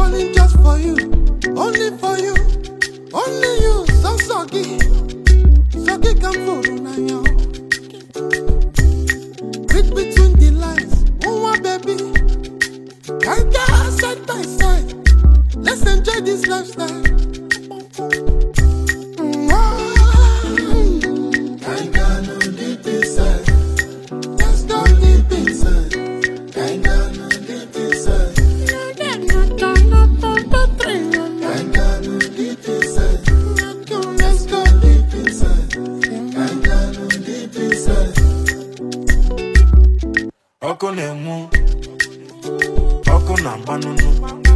falling just for you, only for you, only you. So soggy, soggy come for now. Read between the lines, oh baby, can't get side by side. Let's enjoy this lifestyle. Oko nemu, oko na banunu,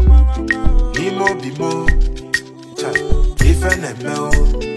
nimo bimo, chai, ife nemeo.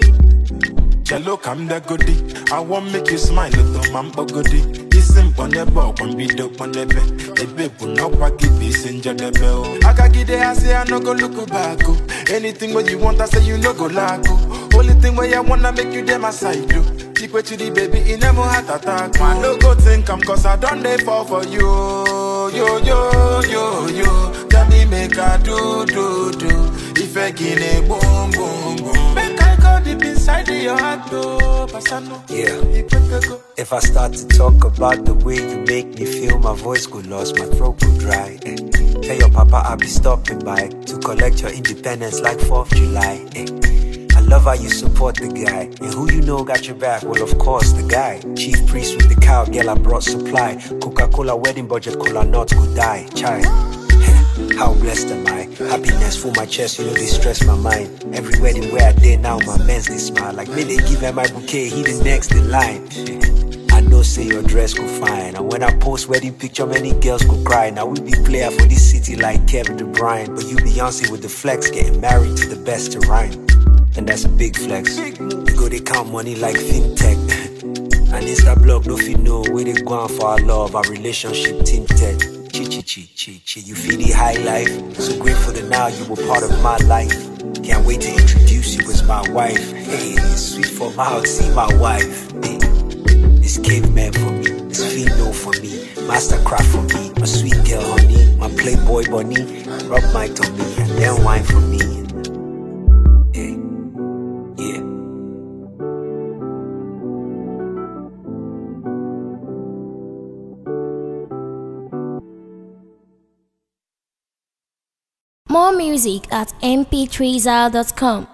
Jello come the goodie, I want make you smile little mambo goodie. Isim on the ball, one be dope on the bed. The babe will not quite give this in the bell. I can get there, I say I no go look back. Anything what you want, I say you no go lack. Only thing where I wanna make you them my side do. Keep it to the baby, in never heart attack. Man, no go think I'm cause I done they fall for you. Yo, yo, yo, yo. Tell me make I do. If I get a boom, boom, boom. Make I go deep inside your heart, though. Yeah. If I start to talk about the way you make me feel, my voice go lost, my throat go dry. Tell your papa I'll be stopping by to collect your independence like 4th July. I love how you support the guy. And who you know got your back? Well, of course, the guy. Chief priest with the cow, girl, I brought supply. Coca-Cola wedding budget, cola nuts go die. Child, how blessed am I? Happiness full my chest, you know they stress my mind. Every wedding where I did now, my mens they smile. Like me, they give her my bouquet, he the next in line. I know say your dress go fine. And when I post wedding picture, many girls go cry. Now we be player for this city like Kevin De Bruyne. But you Beyonce with the flex, getting married to the best to rhyme. And that's a big flex. We go they count money like fintech. And Insta blog no fit know where they go on for our love, our relationship tinted. Chi. You feel the high life. So grateful that now you were part of my life. Can't wait to introduce you as my wife. Hey, it's sweet for my heart, see my wife. Hey, it's caveman for me, it's female for me, mastercraft for me, my sweet girl honey, my playboy bunny, rub my tummy and then wine for me. Hey, yeah. More music at mp3zal.com.